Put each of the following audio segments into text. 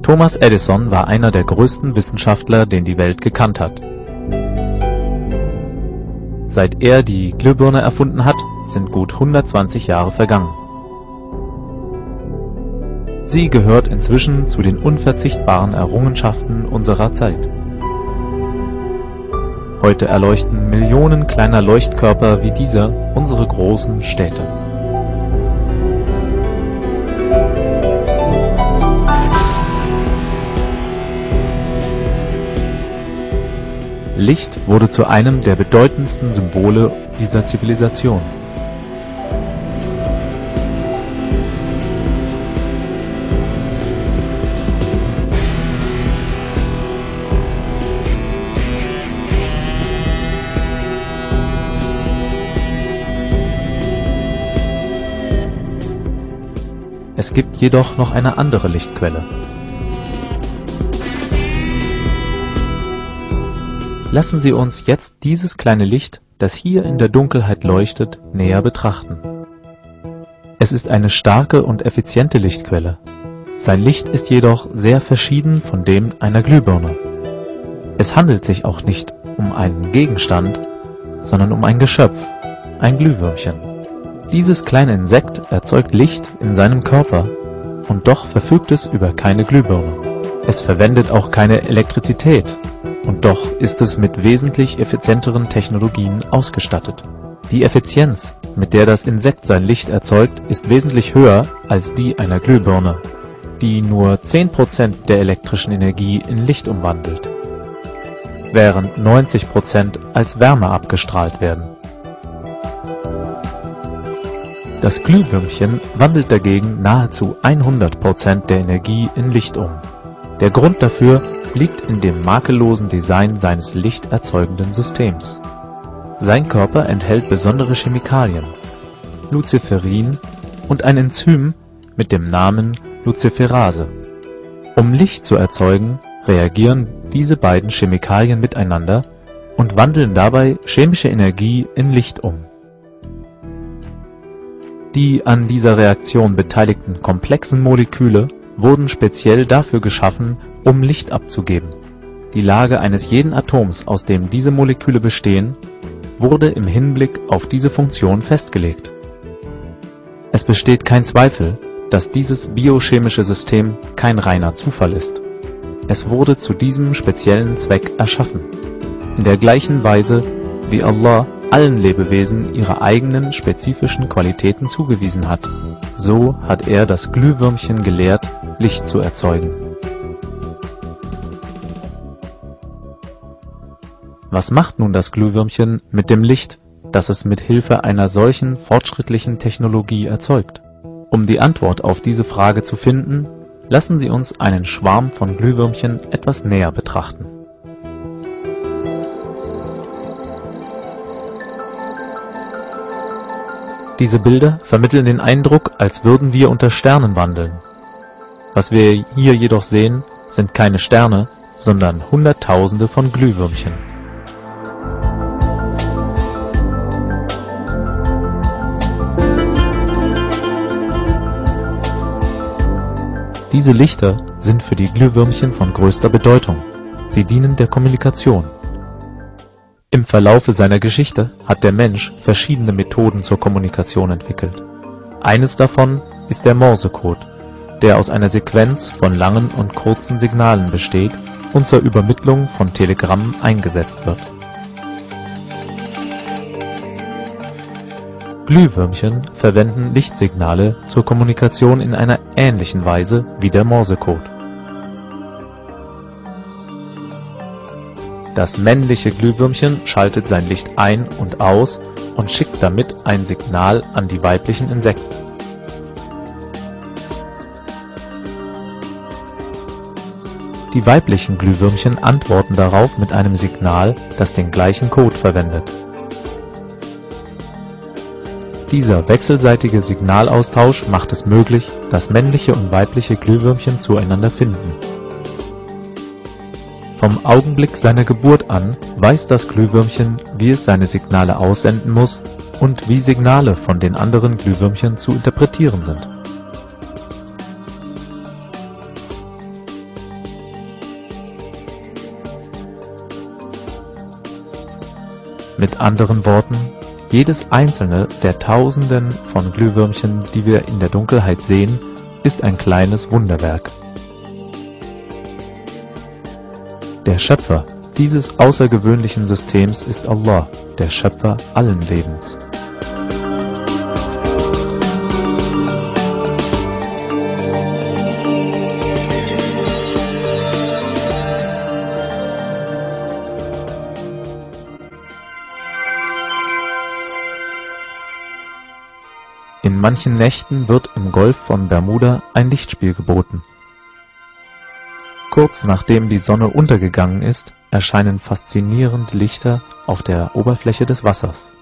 Thomas Edison war einer der größten Wissenschaftler, den die Welt gekannt hat. Seit er die Glühbirne erfunden hat, sind gut 120 Jahre vergangen. Sie gehört inzwischen zu den unverzichtbaren Errungenschaften unserer Zeit. Heute erleuchten Millionen kleiner Leuchtkörper wie dieser unsere großen Städte. Licht wurde zu einem der bedeutendsten Symbole dieser Zivilisation. Es gibt jedoch noch eine andere Lichtquelle. Lassen Sie uns jetzt dieses kleine Licht, das hier in der Dunkelheit leuchtet, näher betrachten. Es ist eine starke und effiziente Lichtquelle. Sein Licht ist jedoch sehr verschieden von dem einer Glühbirne. Es handelt sich auch nicht um einen Gegenstand, sondern um ein Geschöpf, ein Glühwürmchen. Dieses kleine Insekt erzeugt Licht in seinem Körper und doch verfügt es über keine Glühbirne. Es verwendet auch keine Elektrizität. Und doch ist es mit wesentlich effizienteren Technologien ausgestattet. Die Effizienz, mit der das Insekt sein Licht erzeugt, ist wesentlich höher als die einer Glühbirne, die nur 10% der elektrischen Energie in Licht umwandelt, während 90% als Wärme abgestrahlt werden. Das Glühwürmchen wandelt dagegen nahezu 100% der Energie in Licht um. Der Grund dafür liegt in dem makellosen Design seines lichterzeugenden Systems. Sein Körper enthält besondere Chemikalien, Luciferin und ein Enzym mit dem Namen Luciferase. Um Licht zu erzeugen, reagieren diese beiden Chemikalien miteinander und wandeln dabei chemische Energie in Licht um. Die an dieser Reaktion beteiligten komplexen Moleküle wurden speziell dafür geschaffen, um Licht abzugeben. Die Lage eines jeden Atoms, aus dem diese Moleküle bestehen, wurde im Hinblick auf diese Funktion festgelegt. Es besteht kein Zweifel, dass dieses biochemische System kein reiner Zufall ist. Es wurde zu diesem speziellen Zweck erschaffen. In der gleichen Weise, wie Allah allen Lebewesen ihre eigenen spezifischen Qualitäten zugewiesen hat, so hat er das Glühwürmchen gelehrt, Licht zu erzeugen. Was macht nun das Glühwürmchen mit dem Licht, das es mit Hilfe einer solchen fortschrittlichen Technologie erzeugt? Um die Antwort auf diese Frage zu finden, lassen Sie uns einen Schwarm von Glühwürmchen etwas näher betrachten. Diese Bilder vermitteln den Eindruck, als würden wir unter Sternen wandeln. Was wir hier jedoch sehen, sind keine Sterne, sondern Hunderttausende von Glühwürmchen. Diese Lichter sind für die Glühwürmchen von größter Bedeutung. Sie dienen der Kommunikation. Im Verlaufe seiner Geschichte hat der Mensch verschiedene Methoden zur Kommunikation entwickelt. Eines davon ist der Morsecode, der aus einer Sequenz von langen und kurzen Signalen besteht und zur Übermittlung von Telegrammen eingesetzt wird. Glühwürmchen verwenden Lichtsignale zur Kommunikation in einer ähnlichen Weise wie der Morsecode. Das männliche Glühwürmchen schaltet sein Licht ein und aus und schickt damit ein Signal an die weiblichen Insekten. Die weiblichen Glühwürmchen antworten darauf mit einem Signal, das den gleichen Code verwendet. Dieser wechselseitige Signalaustausch macht es möglich, dass männliche und weibliche Glühwürmchen zueinander finden. Vom Augenblick seiner Geburt an weiß das Glühwürmchen, wie es seine Signale aussenden muss und wie Signale von den anderen Glühwürmchen zu interpretieren sind. Mit anderen Worten, jedes einzelne der Tausenden von Glühwürmchen, die wir in der Dunkelheit sehen, ist ein kleines Wunderwerk. Der Schöpfer dieses außergewöhnlichen Systems ist Allah, der Schöpfer allen Lebens. In manchen Nächten wird im Golf von Bermuda ein Lichtspiel geboten. Kurz nachdem die Sonne untergegangen ist, erscheinen faszinierende Lichter auf der Oberfläche des Wassers.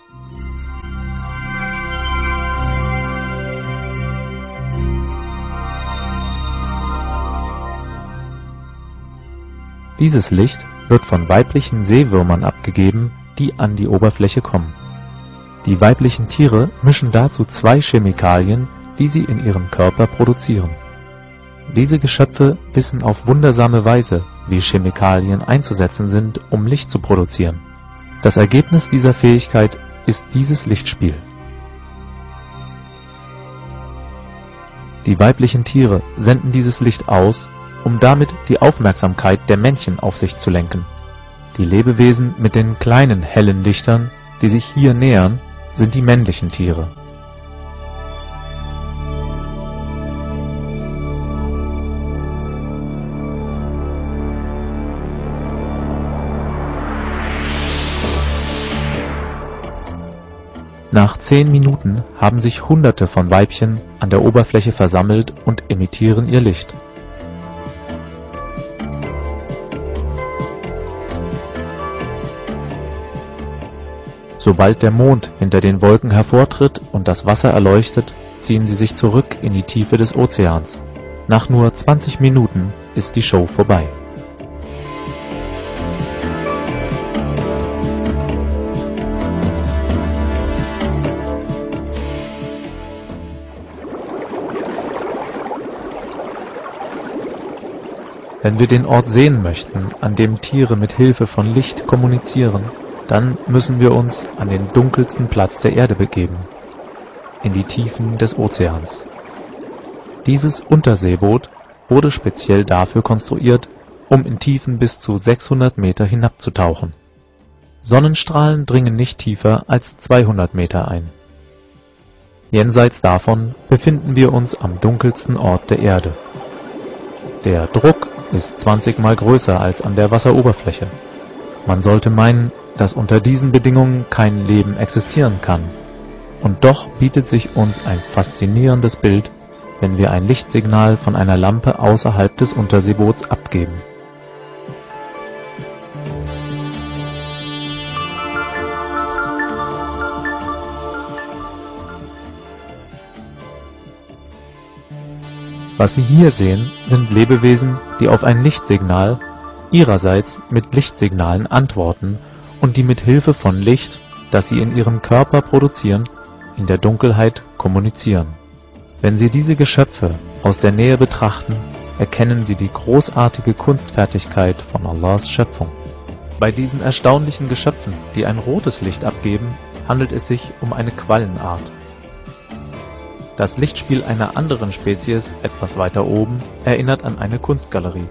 Dieses Licht wird von weiblichen Seewürmern abgegeben, die an die Oberfläche kommen. Die weiblichen Tiere mischen dazu 2 Chemikalien, die sie in ihrem Körper produzieren. Diese Geschöpfe wissen auf wundersame Weise, wie Chemikalien einzusetzen sind, um Licht zu produzieren. Das Ergebnis dieser Fähigkeit ist dieses Lichtspiel. Die weiblichen Tiere senden dieses Licht aus, um damit die Aufmerksamkeit der Männchen auf sich zu lenken. Die Lebewesen mit den kleinen hellen Lichtern, die sich hier nähern, sind die männlichen Tiere. Nach 10 Minuten haben sich Hunderte von Weibchen an der Oberfläche versammelt und emittieren ihr Licht. Sobald der Mond hinter den Wolken hervortritt und das Wasser erleuchtet, ziehen sie sich zurück in die Tiefe des Ozeans. Nach nur 20 Minuten ist die Show vorbei. Wenn wir den Ort sehen möchten, an dem Tiere mit Hilfe von Licht kommunizieren, dann müssen wir uns an den dunkelsten Platz der Erde begeben, in die Tiefen des Ozeans. Dieses Unterseeboot wurde speziell dafür konstruiert, um in Tiefen bis zu 600 Meter hinabzutauchen. Sonnenstrahlen dringen nicht tiefer als 200 Meter ein. Jenseits davon befinden wir uns am dunkelsten Ort der Erde. Der Druck ist 20 Mal größer als an der Wasseroberfläche. Man sollte meinen, dass unter diesen Bedingungen kein Leben existieren kann. Und doch bietet sich uns ein faszinierendes Bild, wenn wir ein Lichtsignal von einer Lampe außerhalb des Unterseeboots abgeben. Was Sie hier sehen, sind Lebewesen, die auf ein Lichtsignal ihrerseits mit Lichtsignalen antworten und die mit Hilfe von Licht, das sie in ihrem Körper produzieren, in der Dunkelheit kommunizieren. Wenn Sie diese Geschöpfe aus der Nähe betrachten, erkennen Sie die großartige Kunstfertigkeit von Allahs Schöpfung. Bei diesen erstaunlichen Geschöpfen, die ein rotes Licht abgeben, handelt es sich um eine Quallenart. Das Lichtspiel einer anderen Spezies etwas weiter oben erinnert an eine Kunstgalerie.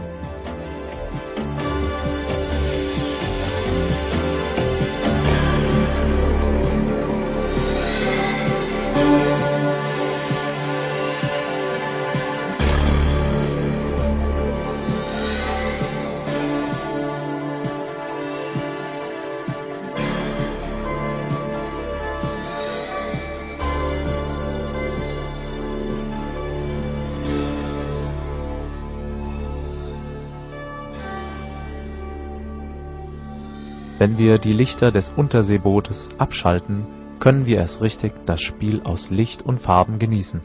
Wenn wir die Lichter des Unterseebootes abschalten, können wir erst richtig das Spiel aus Licht und Farben genießen.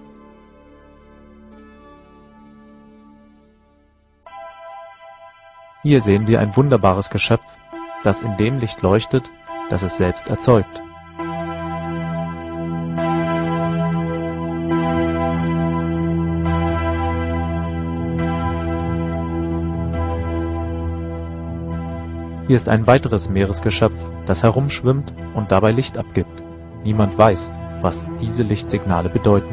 Hier sehen wir ein wunderbares Geschöpf, das in dem Licht leuchtet, das es selbst erzeugt. Hier ist ein weiteres Meeresgeschöpf, das herumschwimmt und dabei Licht abgibt. Niemand weiß, was diese Lichtsignale bedeuten.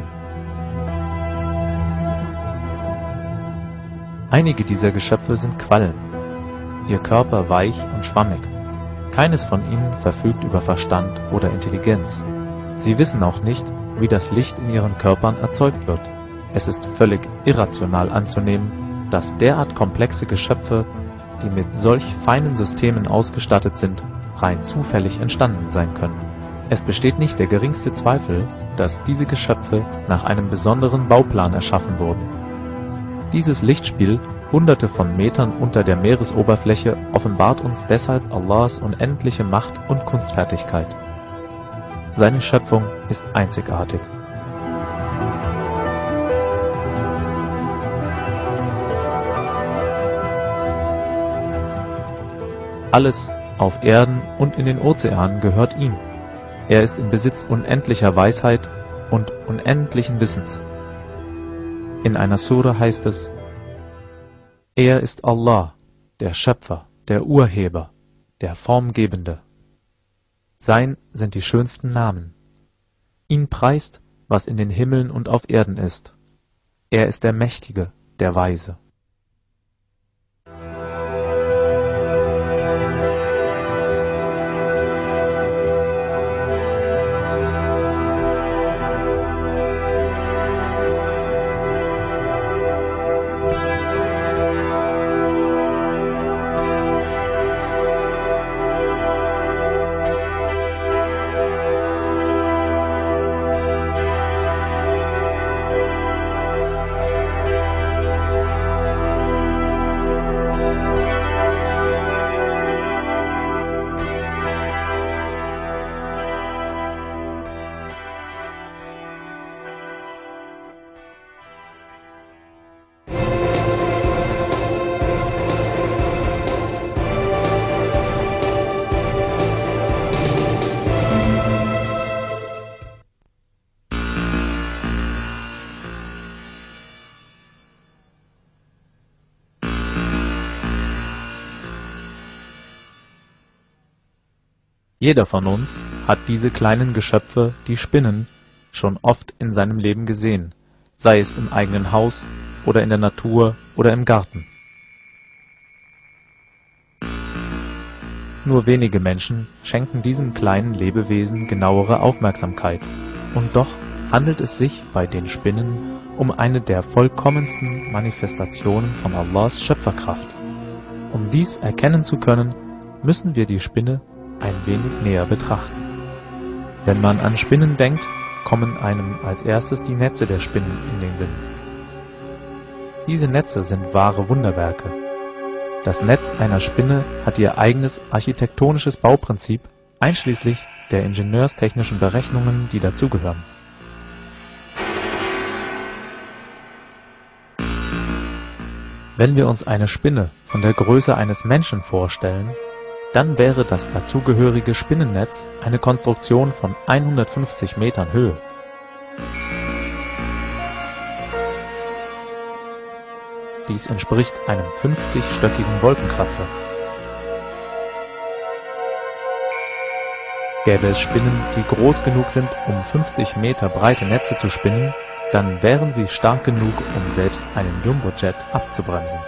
Einige dieser Geschöpfe sind Quallen, ihr Körper weich und schwammig. Keines von ihnen verfügt über Verstand oder Intelligenz. Sie wissen auch nicht, wie das Licht in ihren Körpern erzeugt wird. Es ist völlig irrational anzunehmen, dass derart komplexe Geschöpfe, die mit solch feinen Systemen ausgestattet sind, rein zufällig entstanden sein können. Es besteht nicht der geringste Zweifel, dass diese Geschöpfe nach einem besonderen Bauplan erschaffen wurden. Dieses Lichtspiel, hunderte von Metern unter der Meeresoberfläche, offenbart uns deshalb Allahs unendliche Macht und Kunstfertigkeit. Seine Schöpfung ist einzigartig. Alles auf Erden und in den Ozeanen gehört ihm. Er ist im Besitz unendlicher Weisheit und unendlichen Wissens. In einer Sura heißt es: Er ist Allah, der Schöpfer, der Urheber, der Formgebende. Sein sind die schönsten Namen. Ihn preist, was in den Himmeln und auf Erden ist. Er ist der Mächtige, der Weise. Jeder von uns hat diese kleinen Geschöpfe, die Spinnen, schon oft in seinem Leben gesehen, sei es im eigenen Haus oder in der Natur oder im Garten. Nur wenige Menschen schenken diesen kleinen Lebewesen genauere Aufmerksamkeit, und doch handelt es sich bei den Spinnen um eine der vollkommensten Manifestationen von Allahs Schöpferkraft. Um dies erkennen zu können, müssen wir die Spinne ein wenig näher betrachten. Wenn man an Spinnen denkt, kommen einem als erstes die Netze der Spinnen in den Sinn. Diese Netze sind wahre Wunderwerke. Das Netz einer Spinne hat ihr eigenes architektonisches Bauprinzip, einschließlich der ingenieurstechnischen Berechnungen, die dazugehören. Wenn wir uns eine Spinne von der Größe eines Menschen vorstellen, dann wäre das dazugehörige Spinnennetz eine Konstruktion von 150 Metern Höhe. Dies entspricht einem 50-stöckigen Wolkenkratzer. Gäbe es Spinnen, die groß genug sind, um 50 Meter breite Netze zu spinnen, dann wären sie stark genug, um selbst einen Jumbojet abzubremsen.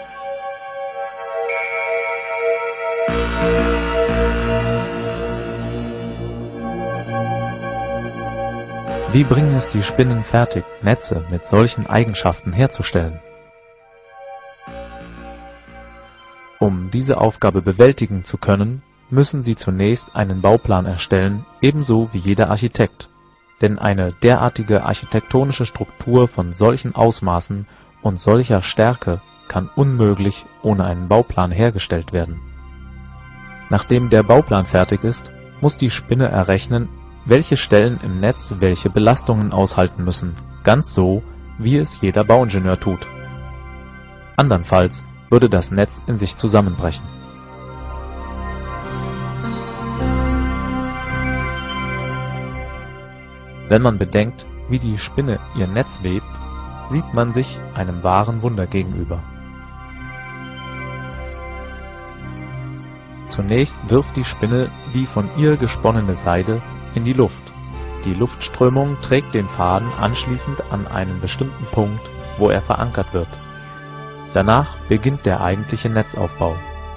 Wie bringen es die Spinnen fertig, Netze mit solchen Eigenschaften herzustellen? Um diese Aufgabe bewältigen zu können, müssen sie zunächst einen Bauplan erstellen, ebenso wie jeder Architekt. Denn eine derartige architektonische Struktur von solchen Ausmaßen und solcher Stärke kann unmöglich ohne einen Bauplan hergestellt werden. Nachdem der Bauplan fertig ist, muss die Spinne errechnen, welche Stellen im Netz welche Belastungen aushalten müssen, ganz so, wie es jeder Bauingenieur tut. Andernfalls würde das Netz in sich zusammenbrechen. Wenn man bedenkt, wie die Spinne ihr Netz webt, sieht man sich einem wahren Wunder gegenüber. Zunächst wirft die Spinne die von ihr gesponnene Seide in die Luft. Die Luftströmung trägt den Faden anschließend an einen bestimmten Punkt, wo er verankert wird. Danach beginnt der eigentliche Netzaufbau.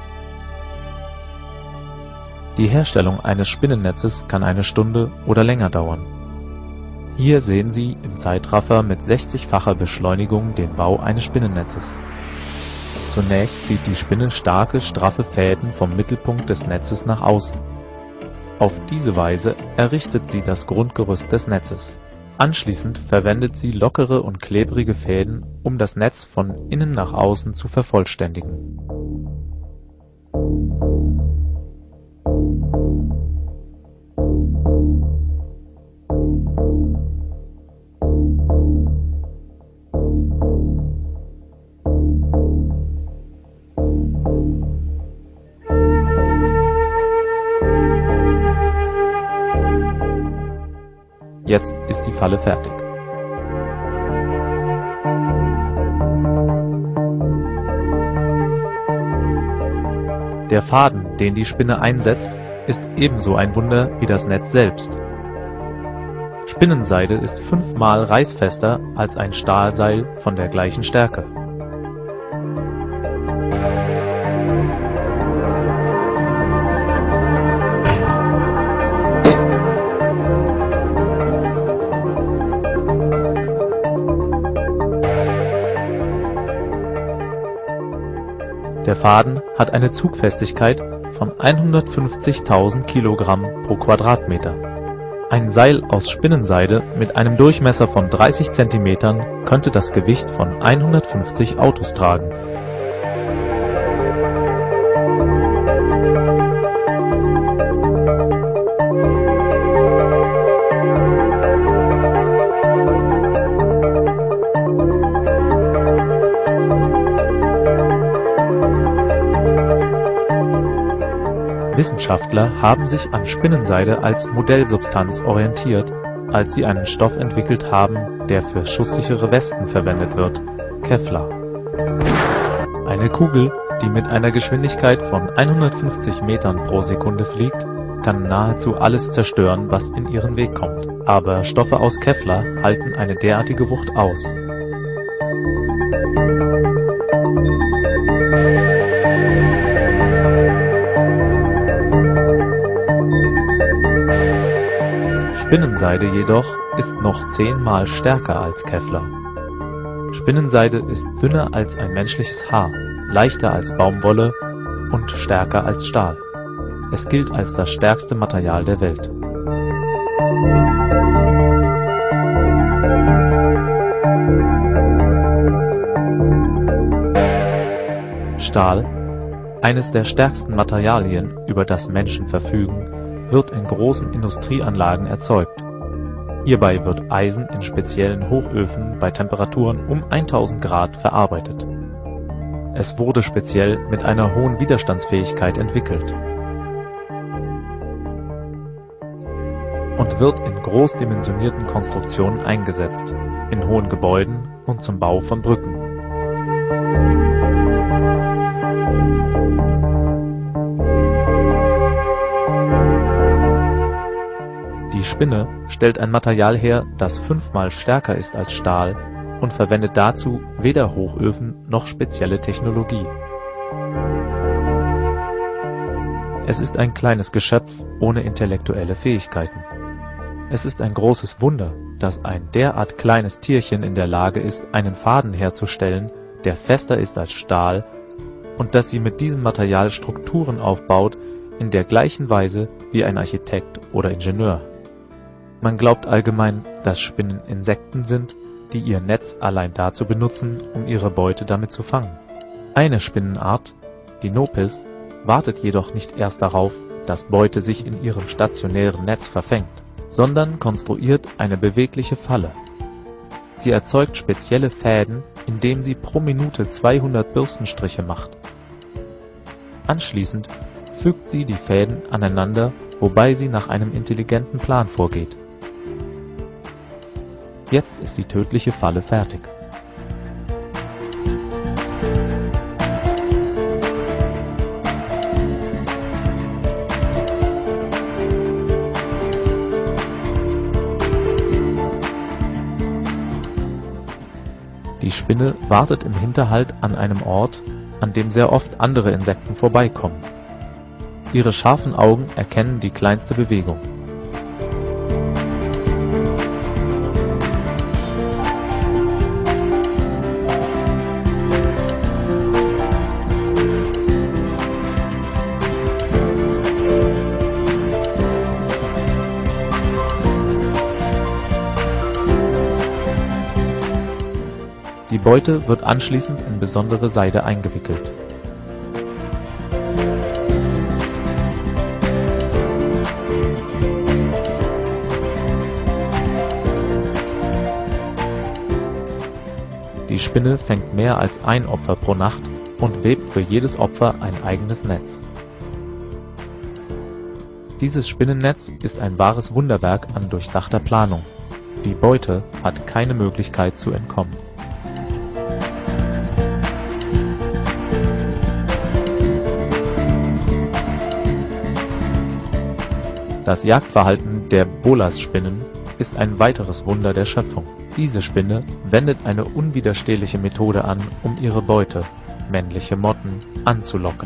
Die Herstellung eines Spinnennetzes kann eine Stunde oder länger dauern. Hier sehen Sie im Zeitraffer mit 60-facher Beschleunigung den Bau eines Spinnennetzes. Zunächst zieht die Spinne starke, straffe Fäden vom Mittelpunkt des Netzes nach außen. Auf diese Weise errichtet sie das Grundgerüst des Netzes. Anschließend verwendet sie lockere und klebrige Fäden, um das Netz von innen nach außen zu vervollständigen. Jetzt ist die Falle fertig. Der Faden, den die Spinne einsetzt, ist ebenso ein Wunder wie das Netz selbst. Spinnenseide ist 5-mal reißfester als ein Stahlseil von der gleichen Stärke. Der Faden hat eine Zugfestigkeit von 150.000 Kilogramm pro Quadratmeter. Ein Seil aus Spinnenseide mit einem Durchmesser von 30 Zentimetern könnte das Gewicht von 150 Autos tragen. Wissenschaftler haben sich an Spinnenseide als Modellsubstanz orientiert, als sie einen Stoff entwickelt haben, der für schusssichere Westen verwendet wird, Kevlar. Eine Kugel, die mit einer Geschwindigkeit von 150 Metern pro Sekunde fliegt, kann nahezu alles zerstören, was in ihren Weg kommt. Aber Stoffe aus Kevlar halten eine derartige Wucht aus. Spinnenseide jedoch ist noch 10-mal stärker als Kevlar. Spinnenseide ist dünner als ein menschliches Haar, leichter als Baumwolle und stärker als Stahl. Es gilt als das stärkste Material der Welt. Stahl, eines der stärksten Materialien, über das Menschen verfügen, wird in großen Industrieanlagen erzeugt. Hierbei wird Eisen in speziellen Hochöfen bei Temperaturen um 1000 Grad verarbeitet. Es wurde speziell mit einer hohen Widerstandsfähigkeit entwickelt und wird in großdimensionierten Konstruktionen eingesetzt, in hohen Gebäuden und zum Bau von Brücken. Die Spinne stellt ein Material her, das 5-mal stärker ist als Stahl und verwendet dazu weder Hochöfen noch spezielle Technologie. Es ist ein kleines Geschöpf ohne intellektuelle Fähigkeiten. Es ist ein großes Wunder, dass ein derart kleines Tierchen in der Lage ist, einen Faden herzustellen, der fester ist als Stahl, und dass sie mit diesem Material Strukturen aufbaut, in der gleichen Weise wie ein Architekt oder Ingenieur. Man glaubt allgemein, dass Spinnen Insekten sind, die ihr Netz allein dazu benutzen, um ihre Beute damit zu fangen. Eine Spinnenart, die Nopis, wartet jedoch nicht erst darauf, dass Beute sich in ihrem stationären Netz verfängt, sondern konstruiert eine bewegliche Falle. Sie erzeugt spezielle Fäden, indem sie pro Minute 200 Bürstenstriche macht. Anschließend fügt sie die Fäden aneinander, wobei sie nach einem intelligenten Plan vorgeht. Jetzt ist die tödliche Falle fertig. Spinne wartet im Hinterhalt an einem Ort, an dem sehr oft andere Insekten vorbeikommen. Ihre scharfen Augen erkennen die kleinste Bewegung. Die Beute wird anschließend in besondere Seide eingewickelt. Die Spinne fängt mehr als ein Opfer pro Nacht und webt für jedes Opfer ein eigenes Netz. Dieses Spinnennetz ist ein wahres Wunderwerk an durchdachter Planung. Die Beute hat keine Möglichkeit zu entkommen. Das Jagdverhalten der Bolasspinnen ist ein weiteres Wunder der Schöpfung. Diese Spinne wendet eine unwiderstehliche Methode an, um ihre Beute, männliche Motten, anzulocken.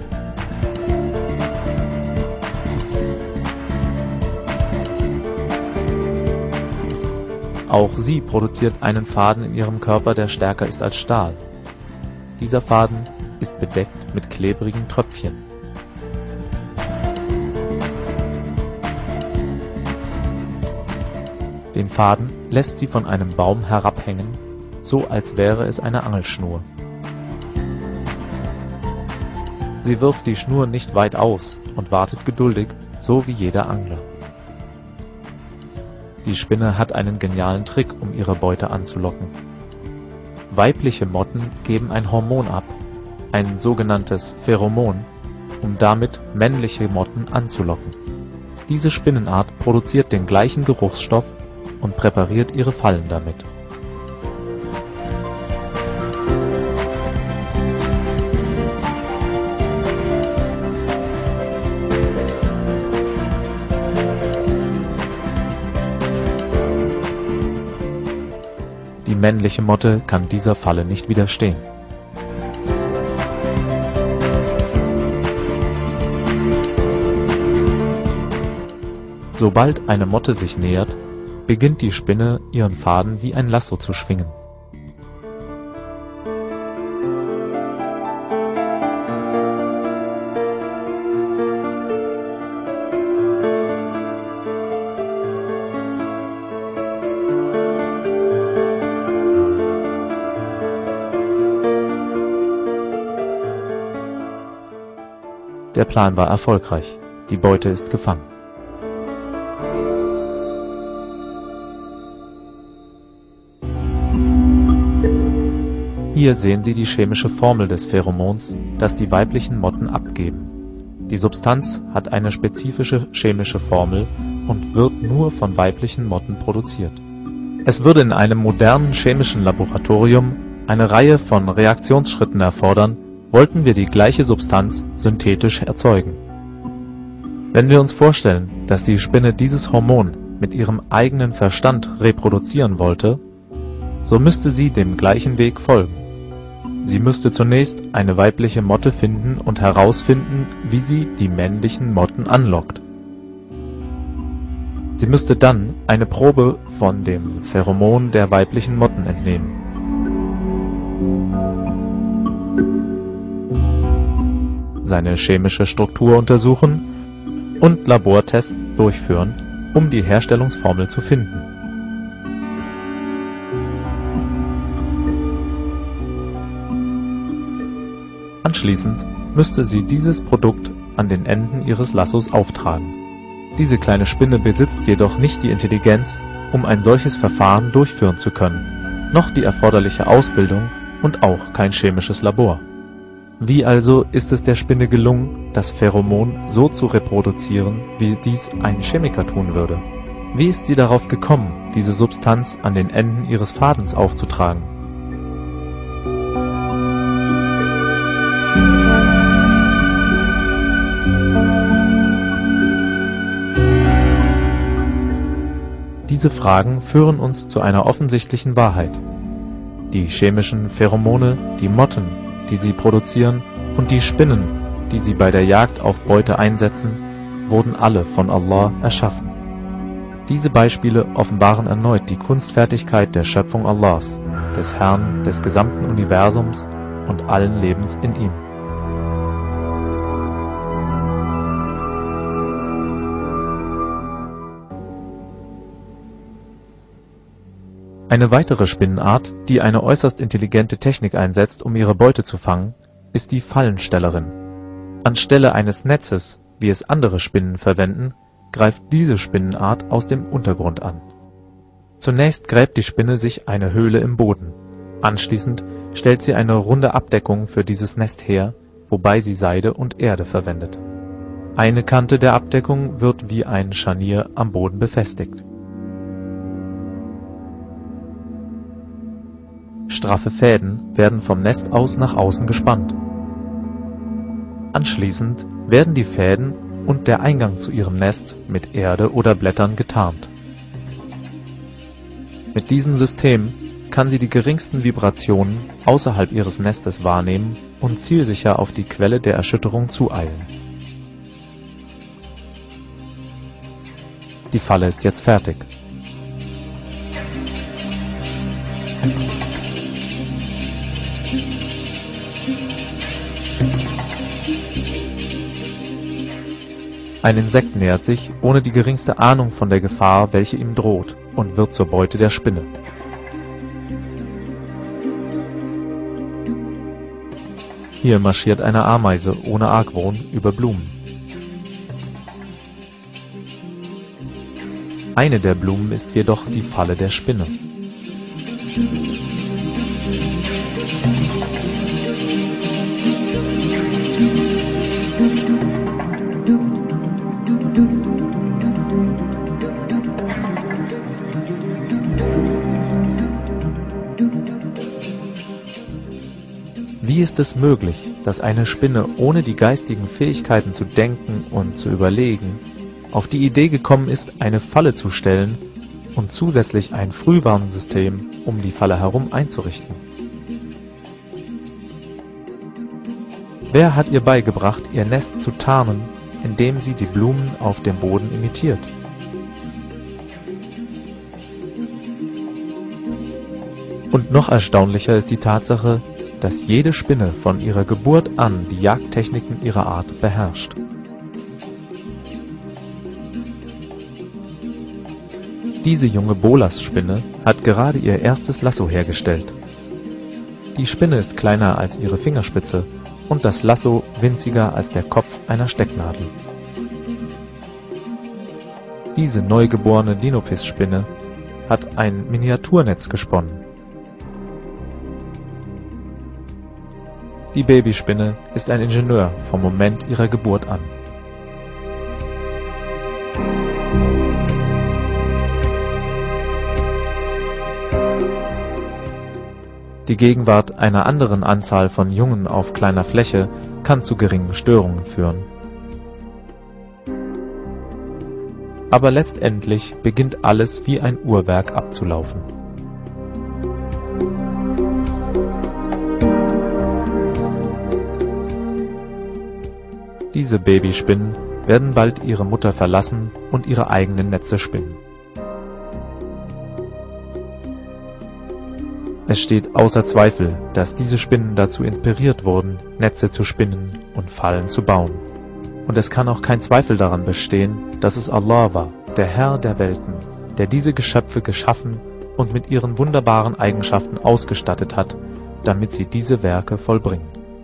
Auch sie produziert einen Faden in ihrem Körper, der stärker ist als Stahl. Dieser Faden ist bedeckt mit klebrigen Tröpfchen. Den Faden lässt sie von einem Baum herabhängen, so als wäre es eine Angelschnur. Sie wirft die Schnur nicht weit aus und wartet geduldig, so wie jeder Angler. Die Spinne hat einen genialen Trick, um ihre Beute anzulocken. Weibliche Motten geben ein Hormon ab, ein sogenanntes Pheromon, um damit männliche Motten anzulocken. Diese Spinnenart produziert den gleichen Geruchsstoff und präpariert ihre Fallen damit. Die männliche Motte kann dieser Falle nicht widerstehen. Sobald eine Motte sich nähert, beginnt die Spinne, ihren Faden wie ein Lasso zu schwingen. Der Plan war erfolgreich. Die Beute ist gefangen. Hier sehen Sie die chemische Formel des Pheromons, das die weiblichen Motten abgeben. Die Substanz hat eine spezifische chemische Formel und wird nur von weiblichen Motten produziert. Es würde in einem modernen chemischen Laboratorium eine Reihe von Reaktionsschritten erfordern, wollten wir die gleiche Substanz synthetisch erzeugen. Wenn wir uns vorstellen, dass die Spinne dieses Hormon mit ihrem eigenen Verstand reproduzieren wollte, so müsste sie dem gleichen Weg folgen. Sie müsste zunächst eine weibliche Motte finden und herausfinden, wie sie die männlichen Motten anlockt. Sie müsste dann eine Probe von dem Pheromon der weiblichen Motten entnehmen. Seine chemische Struktur untersuchen und Labortests durchführen, um die Herstellungsformel zu finden. Anschließend müsste sie dieses Produkt an den Enden ihres Lassos auftragen. Diese kleine Spinne besitzt jedoch nicht die Intelligenz, um ein solches Verfahren durchführen zu können, noch die erforderliche Ausbildung und auch kein chemisches Labor. Wie also ist es der Spinne gelungen, das Pheromon so zu reproduzieren, wie dies ein Chemiker tun würde? Wie ist sie darauf gekommen, diese Substanz an den Enden ihres Fadens aufzutragen? Diese Fragen führen uns zu einer offensichtlichen Wahrheit. die chemischen Pheromone, die Motten, die sie produzieren, und die Spinnen, die sie bei der Jagd auf Beute einsetzen, wurden alle von Allah erschaffen. Diese Beispiele offenbaren erneut die Kunstfertigkeit der Schöpfung Allahs, des Herrn des gesamten Universums und allen Lebens in ihm. Eine weitere Spinnenart, die eine äußerst intelligente Technik einsetzt, um ihre Beute zu fangen, ist die Fallenstellerin. Anstelle eines Netzes, wie es andere Spinnen verwenden, greift diese Spinnenart aus dem Untergrund an. Zunächst gräbt die Spinne sich eine Höhle im Boden. Anschließend stellt sie eine runde Abdeckung für dieses Nest her, wobei sie Seide und Erde verwendet. Eine Kante der Abdeckung wird wie ein Scharnier am Boden befestigt. Straffe Fäden werden vom Nest aus nach außen gespannt. Anschließend werden die Fäden und der Eingang zu ihrem Nest mit Erde oder Blättern getarnt. Mit diesem System kann sie die geringsten Vibrationen außerhalb ihres Nestes wahrnehmen und zielsicher auf die Quelle der Erschütterung zueilen. Die Falle ist jetzt fertig. Ein Insekt nähert sich, ohne die geringste Ahnung von der Gefahr, welche ihm droht, und wird zur Beute der Spinne. Hier marschiert eine Ameise ohne Argwohn über Blumen. Eine der Blumen ist jedoch die Falle der Spinne. Wie ist es möglich, dass eine Spinne ohne die geistigen Fähigkeiten zu denken und zu überlegen, auf die Idee gekommen ist, eine Falle zu stellen und zusätzlich ein Frühwarnsystem um die Falle herum einzurichten? Wer hat ihr beigebracht, ihr Nest zu tarnen, indem sie die Blumen auf dem Boden imitiert? Und noch erstaunlicher ist die Tatsache, dass jede Spinne von ihrer Geburt an die Jagdtechniken ihrer Art beherrscht. Diese junge Bolas-Spinne hat gerade ihr erstes Lasso hergestellt. Die Spinne ist kleiner als ihre Fingerspitze und das Lasso winziger als der Kopf einer Stecknadel. Diese neugeborene Dinopis-Spinne hat ein Miniaturnetz gesponnen. Die Babyspinne ist ein Ingenieur vom Moment ihrer Geburt an. Die Gegenwart einer anderen Anzahl von Jungen auf kleiner Fläche kann zu geringen Störungen führen. Aber letztendlich beginnt alles wie ein Uhrwerk abzulaufen. Diese Babyspinnen werden bald ihre Mutter verlassen und ihre eigenen Netze spinnen. Es steht außer Zweifel, dass diese Spinnen dazu inspiriert wurden, Netze zu spinnen und Fallen zu bauen. Und es kann auch kein Zweifel daran bestehen, dass es Allah war, der Herr der Welten, der diese Geschöpfe geschaffen und mit ihren wunderbaren Eigenschaften ausgestattet hat, damit sie diese Werke vollbringen.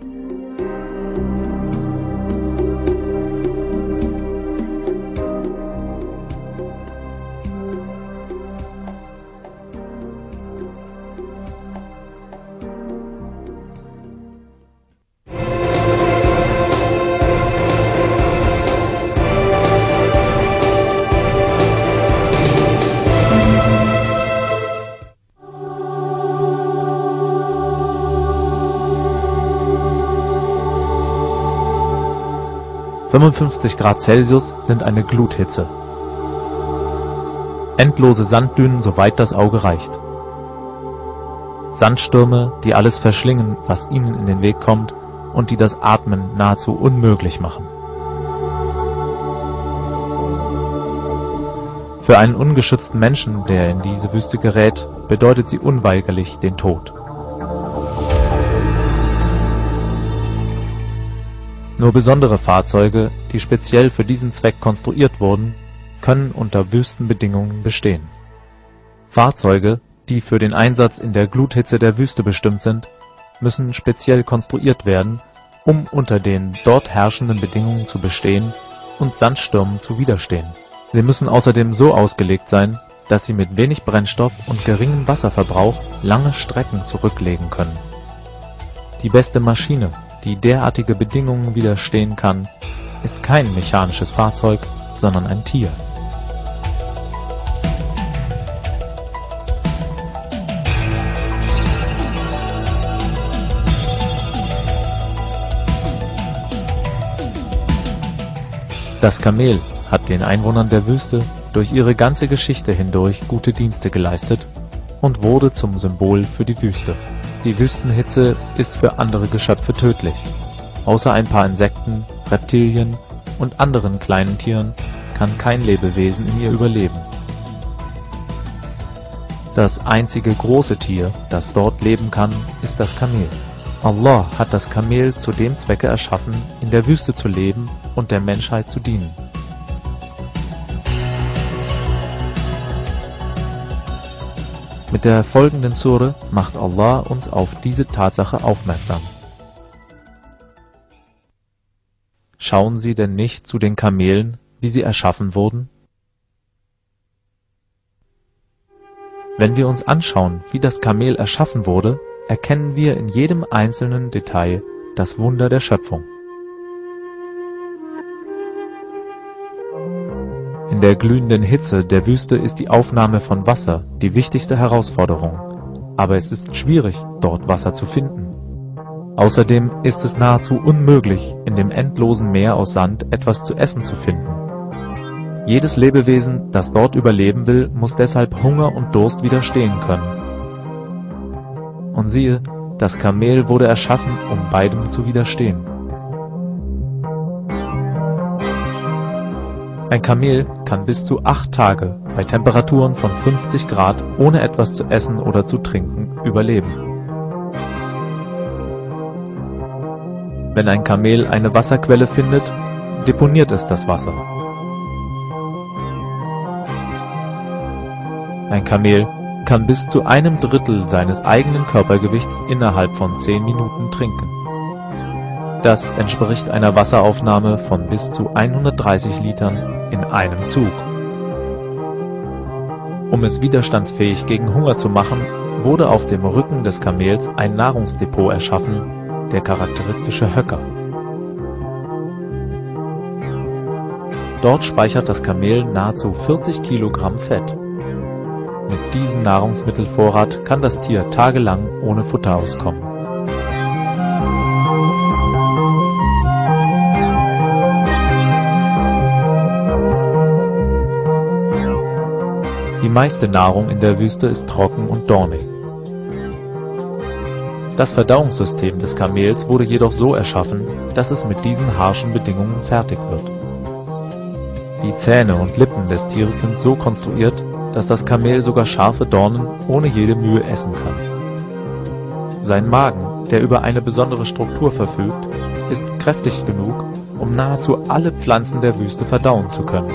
+55°C sind eine Gluthitze. Endlose Sanddünen, soweit das Auge reicht. Sandstürme, die alles verschlingen, was ihnen in den Weg kommt und die das Atmen nahezu unmöglich machen. Für einen ungeschützten Menschen, der in diese Wüste gerät, bedeutet sie unweigerlich den Tod. Nur besondere Fahrzeuge, die speziell für diesen Zweck konstruiert wurden, können unter Wüstenbedingungen bestehen. Fahrzeuge, die für den Einsatz in der Gluthitze der Wüste bestimmt sind, müssen speziell konstruiert werden, um unter den dort herrschenden Bedingungen zu bestehen und Sandstürmen zu widerstehen. Sie müssen außerdem so ausgelegt sein, dass sie mit wenig Brennstoff und geringem Wasserverbrauch lange Strecken zurücklegen können. Die beste Maschine, die derartige Bedingungen widerstehen kann, ist kein mechanisches Fahrzeug, sondern ein Tier. Das Kamel hat den Einwohnern der Wüste durch ihre ganze Geschichte hindurch gute Dienste geleistet und wurde zum Symbol für die Wüste. Die Wüstenhitze ist für andere Geschöpfe tödlich. Außer ein paar Insekten, Reptilien und anderen kleinen Tieren kann kein Lebewesen in ihr überleben. Das einzige große Tier, das dort leben kann, ist das Kamel. Allah hat das Kamel zu dem Zwecke erschaffen, in der Wüste zu leben und der Menschheit zu dienen. Mit der folgenden Sure macht Allah uns auf diese Tatsache aufmerksam. Schauen Sie denn nicht zu den Kamelen, wie sie erschaffen wurden? Wenn wir uns anschauen, wie das Kamel erschaffen wurde, erkennen wir in jedem einzelnen Detail das Wunder der Schöpfung. In der glühenden Hitze der Wüste ist die Aufnahme von Wasser die wichtigste Herausforderung, aber es ist schwierig, dort Wasser zu finden. Außerdem ist es nahezu unmöglich, in dem endlosen Meer aus Sand etwas zu essen zu finden. Jedes Lebewesen, das dort überleben will, muss deshalb Hunger und Durst widerstehen können. Und siehe, das Kamel wurde erschaffen, um beidem zu widerstehen. Ein Kamel kann bis zu 8 Tage bei Temperaturen von 50 Grad ohne etwas zu essen oder zu trinken überleben. Wenn ein Kamel eine Wasserquelle findet, deponiert es das Wasser. Ein Kamel kann bis zu 1/3 seines eigenen Körpergewichts innerhalb von 10 Minuten trinken. Das entspricht einer Wasseraufnahme von bis zu 130 Litern in einem Zug. Um es widerstandsfähig gegen Hunger zu machen, wurde auf dem Rücken des Kamels ein Nahrungsdepot erschaffen, der charakteristische Höcker. Dort speichert das Kamel nahezu 40 Kilogramm Fett. Mit diesem Nahrungsmittelvorrat kann das Tier tagelang ohne Futter auskommen. Die meiste Nahrung in der Wüste ist trocken und dornig. Das Verdauungssystem des Kamels wurde jedoch so erschaffen, dass es mit diesen harschen Bedingungen fertig wird. Die Zähne und Lippen des Tieres sind so konstruiert, dass das Kamel sogar scharfe Dornen ohne jede Mühe essen kann. Sein Magen, der über eine besondere Struktur verfügt, ist kräftig genug, um nahezu alle Pflanzen der Wüste verdauen zu können.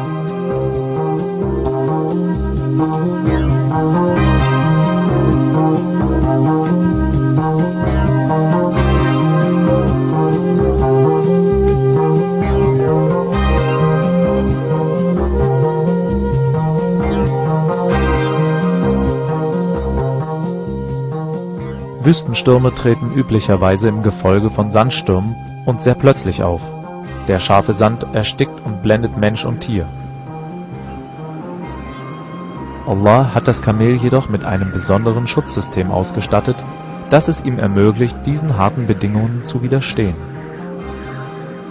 Wüstenstürme treten üblicherweise im Gefolge von Sandstürmen und sehr plötzlich auf. Der scharfe Sand erstickt und blendet Mensch und Tier. Allah hat das Kamel jedoch mit einem besonderen Schutzsystem ausgestattet, das es ihm ermöglicht, diesen harten Bedingungen zu widerstehen.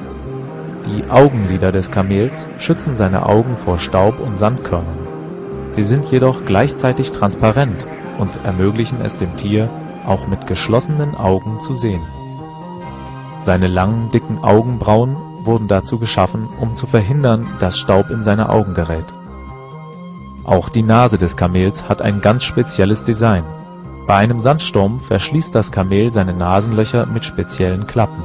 Die Augenlider des Kamels schützen seine Augen vor Staub und Sandkörnern. Sie sind jedoch gleichzeitig transparent und ermöglichen es dem Tier, auch mit geschlossenen Augen zu sehen. Seine langen, dicken Augenbrauen wurden dazu geschaffen, um zu verhindern, dass Staub in seine Augen gerät. Auch die Nase des Kamels hat ein ganz spezielles Design. Bei einem Sandsturm verschließt das Kamel seine Nasenlöcher mit speziellen Klappen.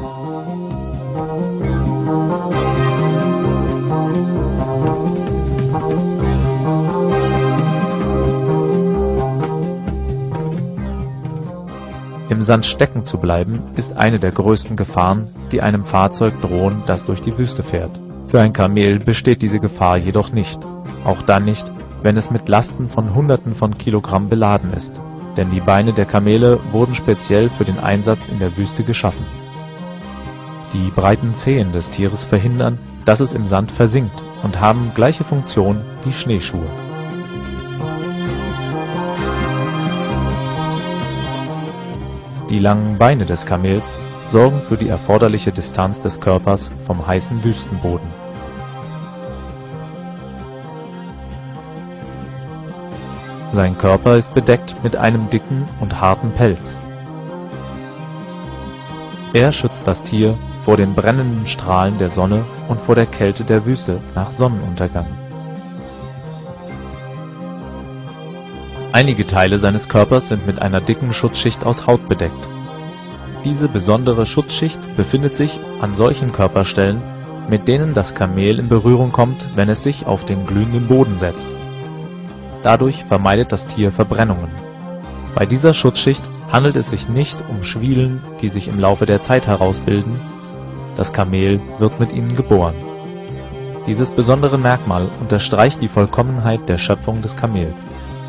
Im Sand stecken zu bleiben, ist eine der größten Gefahren, die einem Fahrzeug drohen, das durch die Wüste fährt. Für ein Kamel besteht diese Gefahr jedoch nicht. Auch dann nicht, wenn es mit Lasten von Hunderten von Kilogramm beladen ist. Denn die Beine der Kamele wurden speziell für den Einsatz in der Wüste geschaffen. Die breiten Zehen des Tieres verhindern, dass es im Sand versinkt und haben gleiche Funktion wie Schneeschuhe. Die langen Beine des Kamels sorgen für die erforderliche Distanz des Körpers vom heißen Wüstenboden. Sein Körper ist bedeckt mit einem dicken und harten Pelz. Er schützt das Tier vor den brennenden Strahlen der Sonne und vor der Kälte der Wüste nach Sonnenuntergang. Einige Teile seines Körpers sind mit einer dicken Schutzschicht aus Haut bedeckt. Diese besondere Schutzschicht befindet sich an solchen Körperstellen, mit denen das Kamel in Berührung kommt, wenn es sich auf den glühenden Boden setzt. Dadurch vermeidet das Tier Verbrennungen. Bei dieser Schutzschicht handelt es sich nicht um Schwielen, die sich im Laufe der Zeit herausbilden. Das Kamel wird mit ihnen geboren. Dieses besondere Merkmal unterstreicht die Vollkommenheit der Schöpfung des Kamels.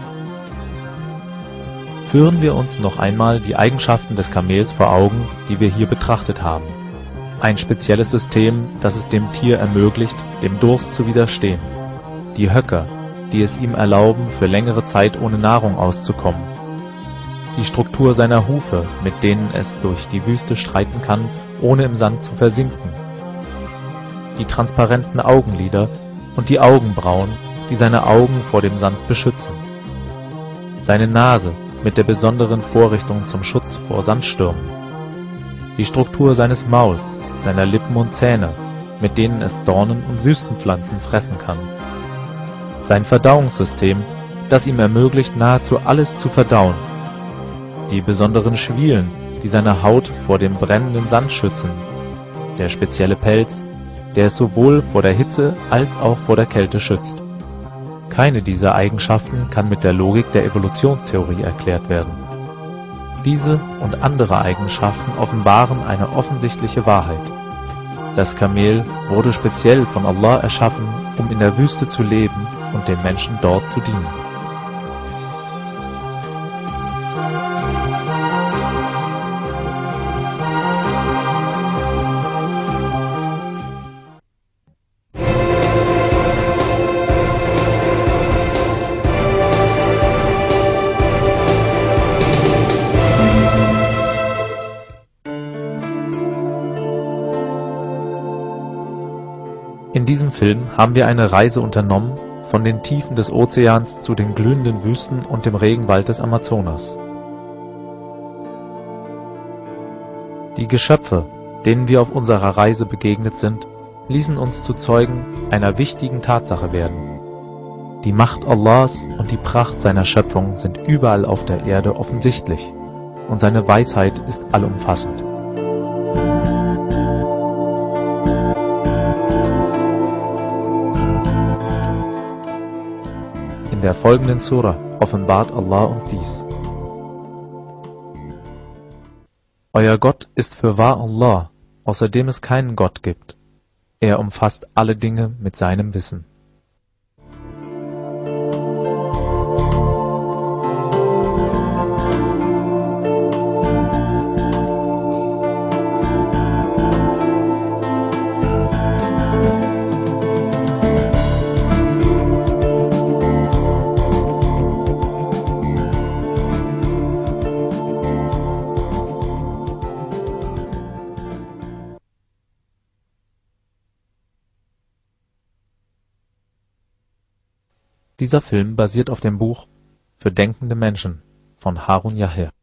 Führen wir uns noch einmal die Eigenschaften des Kamels vor Augen, die wir hier betrachtet haben. Ein spezielles System, das es dem Tier ermöglicht, dem Durst zu widerstehen. Die Höcker, die es ihm erlauben, für längere Zeit ohne Nahrung auszukommen. Die Struktur seiner Hufe, mit denen es durch die Wüste streiten kann, ohne im Sand zu versinken. Die transparenten Augenlider und die Augenbrauen, die seine Augen vor dem Sand beschützen. Seine Nase mit der besonderen Vorrichtung zum Schutz vor Sandstürmen. Die Struktur seines Mauls, seiner Lippen und Zähne, mit denen es Dornen und Wüstenpflanzen fressen kann. Sein Verdauungssystem, das ihm ermöglicht, nahezu alles zu verdauen. Die besonderen Schwielen, die seine Haut vor dem brennenden Sand schützen. Der spezielle Pelz, der es sowohl vor der Hitze als auch vor der Kälte schützt. Keine dieser Eigenschaften kann mit der Logik der Evolutionstheorie erklärt werden. Diese und andere Eigenschaften offenbaren eine offensichtliche Wahrheit. Das Kamel wurde speziell von Allah erschaffen, um in der Wüste zu leben und den Menschen dort zu dienen. In diesem Film haben wir eine Reise unternommen, von den Tiefen des Ozeans zu den glühenden Wüsten und dem Regenwald des Amazonas. Die Geschöpfe, denen wir auf unserer Reise begegnet sind, ließen uns zu Zeugen einer wichtigen Tatsache werden. Die Macht Allahs und die Pracht seiner Schöpfung sind überall auf der Erde offensichtlich, und seine Weisheit ist allumfassend. In der folgenden Surah offenbart Allah uns dies. Euer Gott ist fürwahr Allah, außer dem es keinen Gott gibt. Er umfasst alle Dinge mit seinem Wissen. Dieser Film basiert auf dem Buch Für denkende Menschen von Harun Yahya.